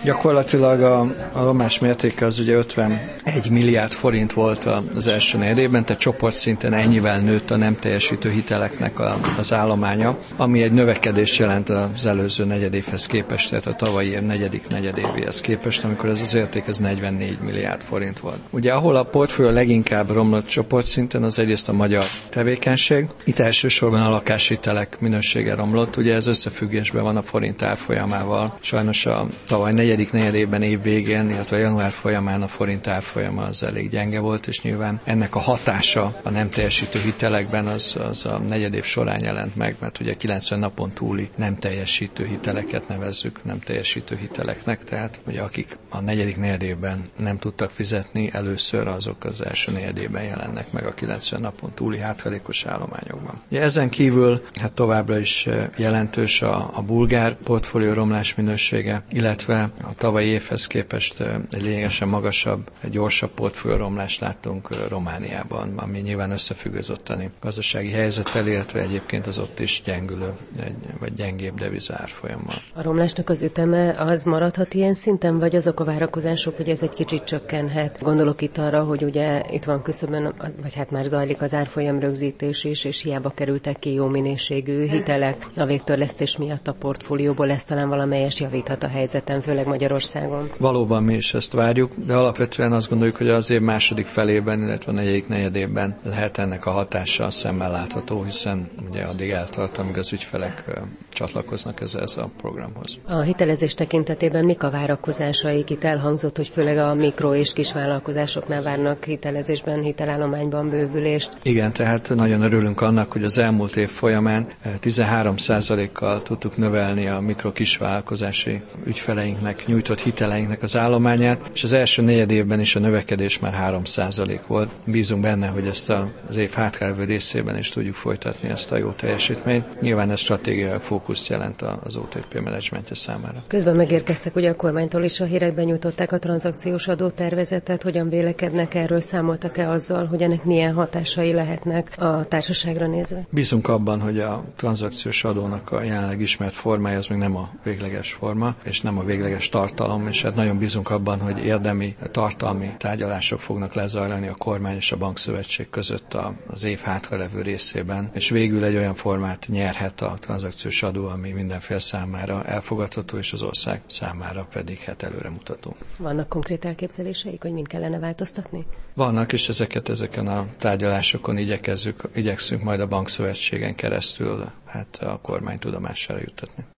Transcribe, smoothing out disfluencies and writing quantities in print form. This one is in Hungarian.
Gyakorlatilag a romlás mértéke az ugye 51 milliárd forint volt az első negyedében, tehát csoportszinten ennyivel nőtt a nem teljesítő hiteleknek az állománya, ami egy növekedést jelent az előző negyedévhez képest, tehát a tavalyi év negyedik negyedévéhez képest, amikor ez az érték 44 milliárd forint volt. Ugye ahol a portfólió leginkább romlott csoportszinten, az egyrészt a magyar tevékenység. Itt elsősorban a lakáshitelek minősége romlott, ugye ez összefüggésben van a forint árfolyamával. Sajnos a tavaly negyedik negyedében év végén, illetve január folyamán a forint árfolyama az elég gyenge volt, és nyilván ennek a hatása a nem teljesítő hitelekben az a negyedév során jelent meg, mert ugye 90 napon túli nem teljesítő hiteleket nevezzük nem teljesítő hiteleknek, tehát ugye akik a negyedik negyedében nem tudtak fizetni, először azok az első negyedében jelennek meg a 90 napon túli hátralékos állományokban. Ugye ezen kívül hát továbbra is jelentős a bulgár portfólió romlás minősége, illetve a tavalyi évhez képest egy lényegesen magasabb, egy gyorsabb portfólióromlást láttunk Romániában, ami nyilván összefügg az ottani gazdasági helyzettel, illetve egyébként az ott is gyengülő, vagy gyengébb devizárfolyammal. A romlásnak az üteme az maradhat ilyen szinten, vagy azok a várakozások, hogy ez egy kicsit csökkenhet? Gondolok itt arra, hogy ugye itt van küszöbön, vagy hát már zajlik az árfolyam rögzítés is, és hiába kerültek ki jó minőségű hitelek a végtörlesztés miatt a portfólióból, ez talán valamelyes javíthat a helyzeten, főleg Magyarországon. Valóban mi is ezt várjuk, de alapvetően azt gondoljuk, hogy az év második felében, illetve a negyedik negyedében lehet ennek a hatása szemmel látható, hiszen ugye addig eltart, amíg az ügyfelek csatlakoznak ezzel a programhoz. A hitelezés tekintetében mik a várakozásaik? Itt elhangzott, hogy főleg a mikro- és kisvállalkozásoknál várnak hitelezésben, hitelállományban bővülést. Igen, tehát nagyon örülünk annak, hogy az elmúlt év folyamán 13%-kal tudtuk növelni a mikro-kisvállalkozási ügyfeleinknek nyújtott hiteleinknek az állományát, és az első negyedévben is a növekedés már 3% volt. Bízunk benne, hogy ezt az év hátralévő részében is tudjuk folytatni ezt a jó teljesítményt. Nyilván ez stratégiai fókuszt jelent az OTP menedzsmentje számára. Közben megérkeztek ugye a kormánytól is a hírek, benyújtották a tranzakciós adótervezetet. Hogyan vélekednek erről, számoltak-e azzal, hogy ennek milyen hatásai lehetnek a társaságra nézve? Bízunk abban, hogy a tranzakciós adónak a jelenleg ismert formája az még nem a végleges forma, és nem a végleges tartalom, és hát nagyon bízunk abban, hogy érdemi, tartalmi tárgyalások fognak lezajlani a kormány és a bankszövetség között az év hátralevő részében, és végül egy olyan formát nyerhet a tranzakciós adó, ami mindenféle számára elfogadható, és az ország számára pedig hát előremutató. Vannak konkrét elképzeléseik, hogy mind kellene változtatni? Vannak, és ezeken a tárgyalásokon igyekszünk majd a bankszövetségen keresztül hát a kormány tudomására juttatni.